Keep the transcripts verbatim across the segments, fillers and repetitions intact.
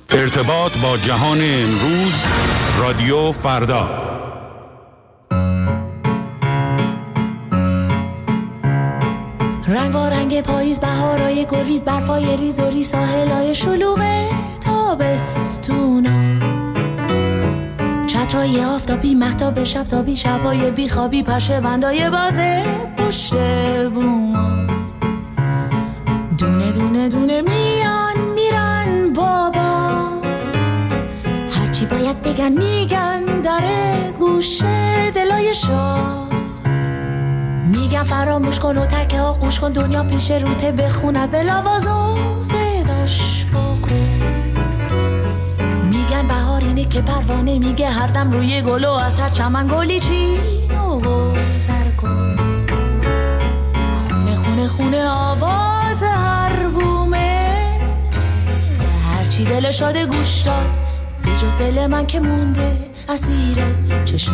ارتباط با جهان امروز، رادیو فردا. رنگ و رنگ پاییز، بهارای گریز، برفای ریز و ریز، ساحلای شلوغ تابستونا، چترای آفتابی، مهتاب شبتابی، شبای بیخوابی، پشه بندای بازه پشت بوما، دونه دونه دونه میان میرن بابا، هرچی باید بگن میگن، داره گوشه دلای شاد، میگن فراموش کن و ترک آغوش کن، دنیا پیش روته، بخون از دل آواز و صداش بکن، میگن بهار اینه که پروانه میگه هر دم روی گل و از هر چمن گلی چین و گذر کن، خونه خونه خونه آواز هر بومه، هرچی دل شاده گوش داد، به جز دل من که مونده اسیر چشمات.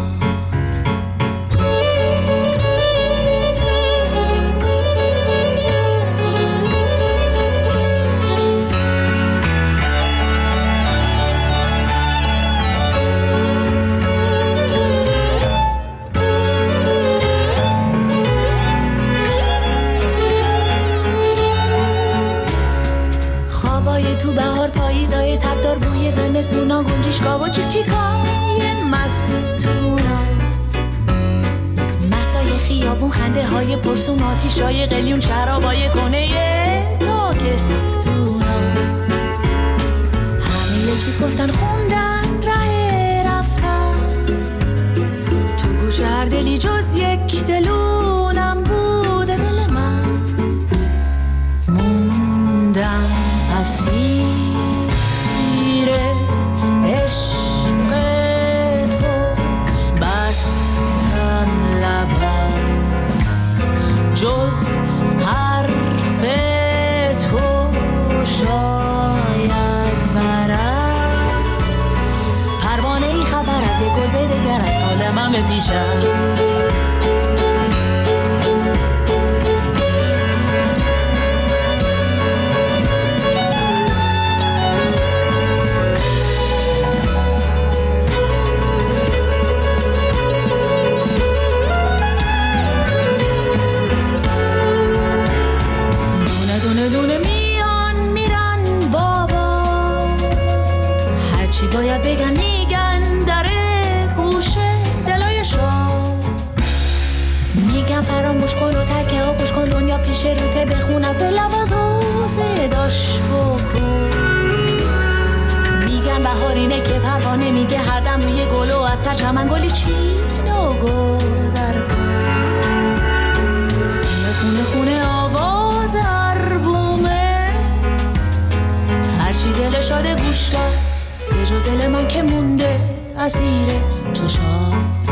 تو بهار پاییزای تبدار، بوی زمستونا، گنجشگاه و چیکچیکای مستونا، مسای خیابون، خنده های پرسون، آتیشای قلیون، شرابای کنه تاکستونا، همه یه چیز گفتن خوندن ره رفتن، تو گوش هر دلی جز یک دلونم بوده دل من، موندم اسیر عشق تو، بستم لبست جز حرف تو شاید برد، پروانه ای خبر از یک گل به دگر، از حال من به پیشت، باید بگن میگن، داره گوشه دلای شاد، میگن فراموش کن و ترک آغوش کن، دنیا پیش روته، بخون از دل آواز و صداش بکن، میگن بهار اینه که پروانه میگه هر دم روی گل و از هر چمن گلی چین و گذر کن، خونه خونه آواز هر بومه، هرچی دل شاده گوش داد، به جز دل من که مونده اسیر چشات.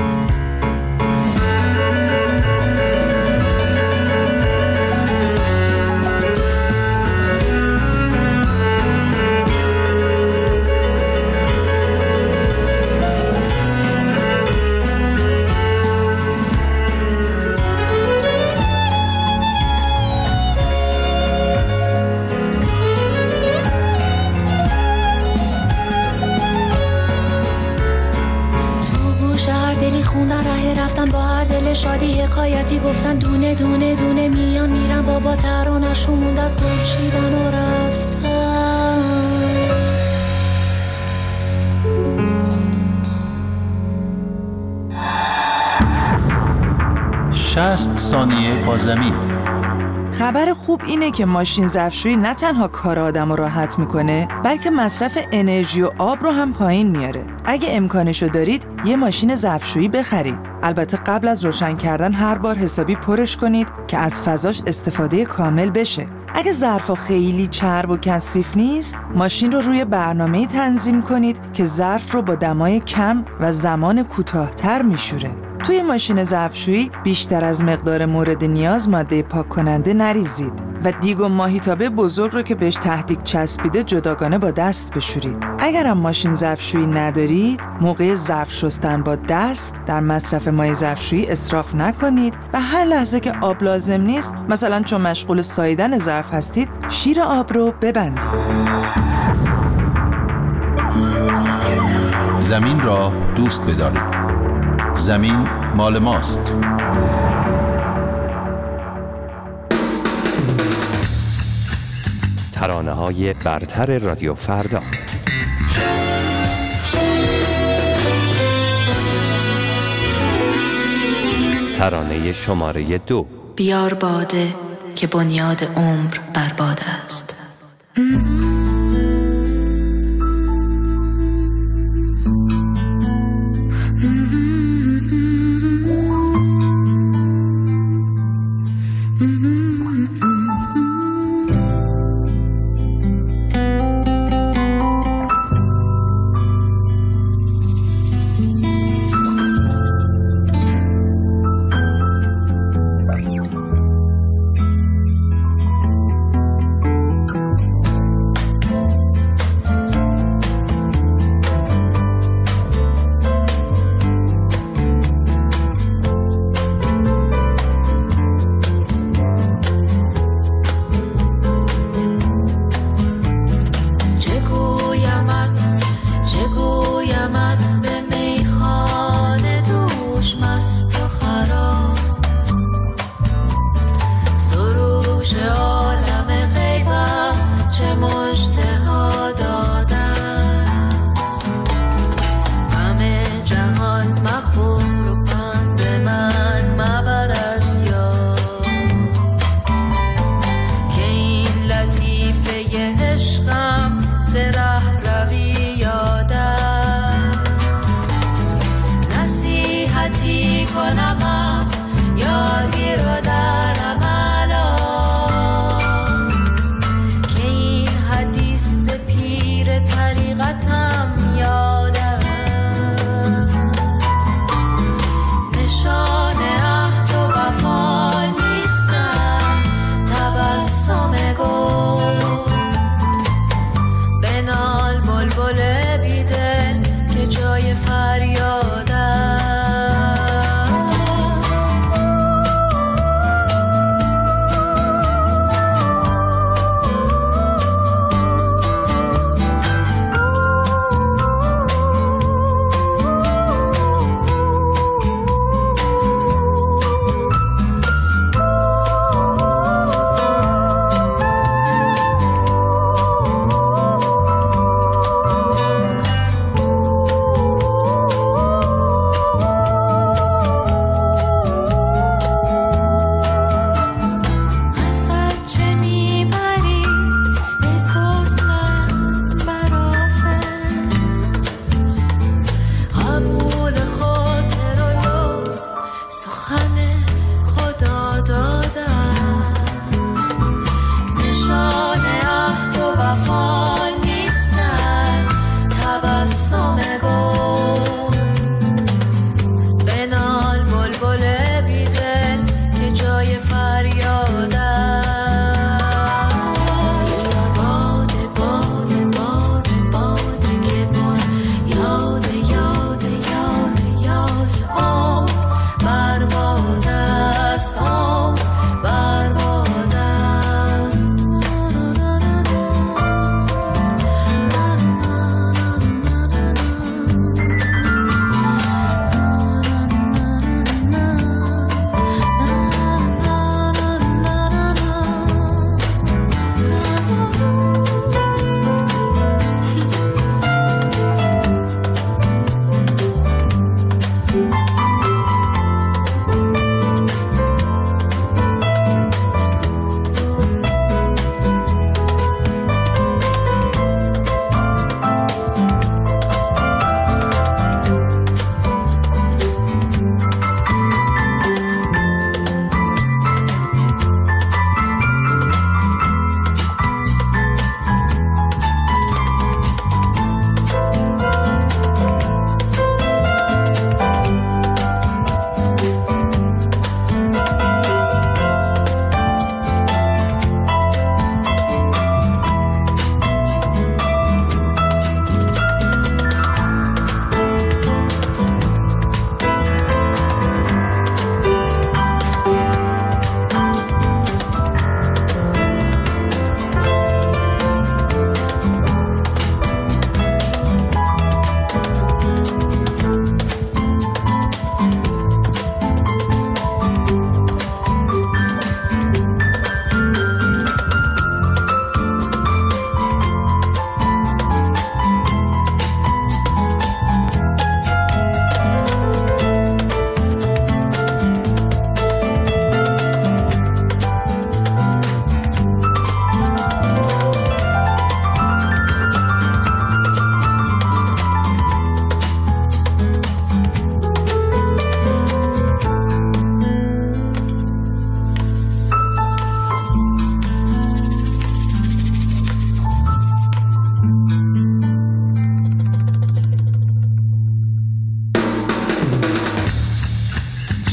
خوندن ره رفتن با هر دل شادی، حکایتی گفتن، دونه دونه دونه میان میرن بابا، ترانه‌شون موند از گل چیدن و رفتن. شصت ثانیه با زمین. خبر خوب اینه که ماشین ظرفشویی نه تنها کار آدم رو راحت میکنه، بلکه مصرف انرژی و آب رو هم پایین میاره. اگه امکانشو دارید یه ماشین ظرفشویی بخرید. البته قبل از روشن کردن هر بار حسابی پرش کنید که از فضاش استفاده کامل بشه. اگه ظرفا خیلی چرب و کثیف نیست، ماشین رو روی برنامه‌ای تنظیم کنید که ظرف رو با دمای کم و زمان کوتاه‌تر میشوره. توی ماشین ظرفشویی بیشتر از مقدار مورد نیاز ماده پاک کننده نریزید و دیگ و ماهیتابه بزرگ رو که بهش تهدیگ چسبیده جداگانه با دست بشورید. اگرم ماشین ظرفشویی ندارید، موقع ظرف شستن با دست در مصرف مایع ظرفشویی اسراف نکنید و هر لحظه که آب لازم نیست، مثلا چون مشغول ساییدن ظرف هستید، شیر آب رو ببندید. زمین را دوست بدارید. زمین مال ماست. ترانه‌های برتر رادیو فردا. ترانه شماره دو. بیار باده که بنیاد عمر بر باده است.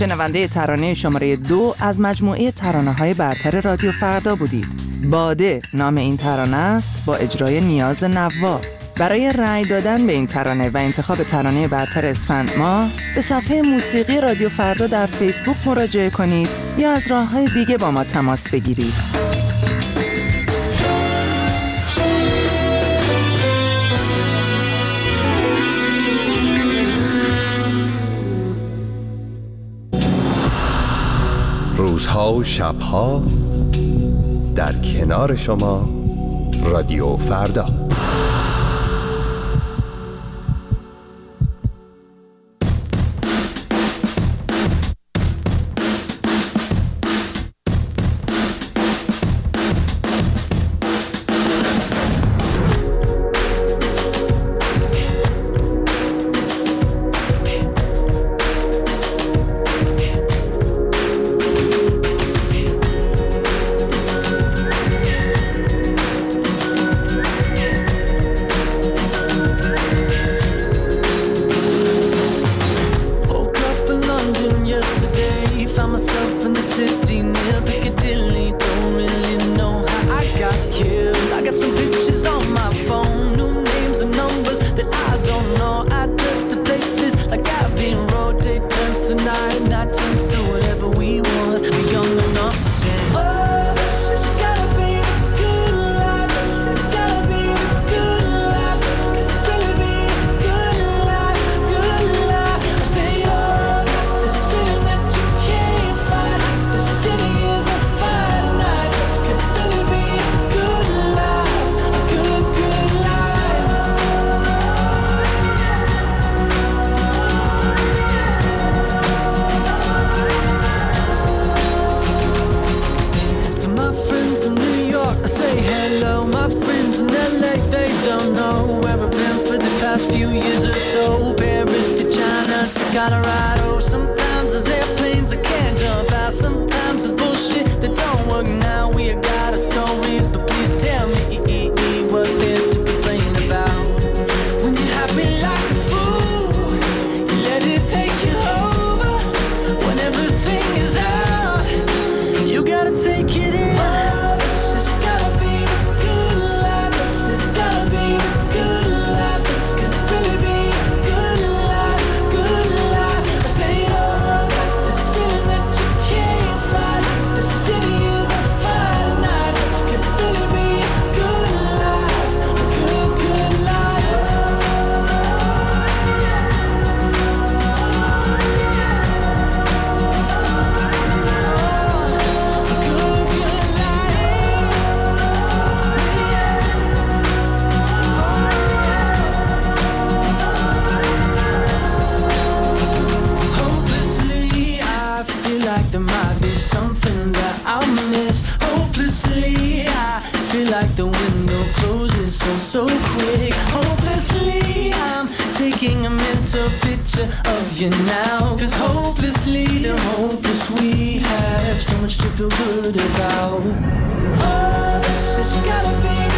شنونده ترانه شماره دو از مجموعه ترانه‌های برتر رادیو فردا بودید. باده نام این ترانه است با اجرای نیاز نوار. برای رأی دادن به این ترانه و انتخاب ترانه برتر اسفند ماه به صفحه موسیقی رادیو فردا در فیسبوک مراجعه کنید یا از راه‌های دیگه با ما تماس بگیرید. روزها و شبها در کنار شما رادیو فردا. Colorado, sometimes there's airplanes I can't jump out, sometimes there's bullshit that don't work. Now we got our stories, but please tell me what there's to complain about. When you're happy like a fool, you let it take you over. When everything is out, you gotta take it in. Oh, this has gotta be a good life. This has gotta be a good life. This could really be a good life, good life. I say, oh, got this feeling that you can't fight. The city is on fire tonight. This could really be a good life, a good, good life. A good, good life. Hopelessly, I feel like there might be something that I'll miss. Hopelessly, I feel like the window closes so, so quick. Hopelessly, I'm taking a mental picture of you now. Cause hopelessly, the hopeless we have so much to feel good about. Oh, this has gotta be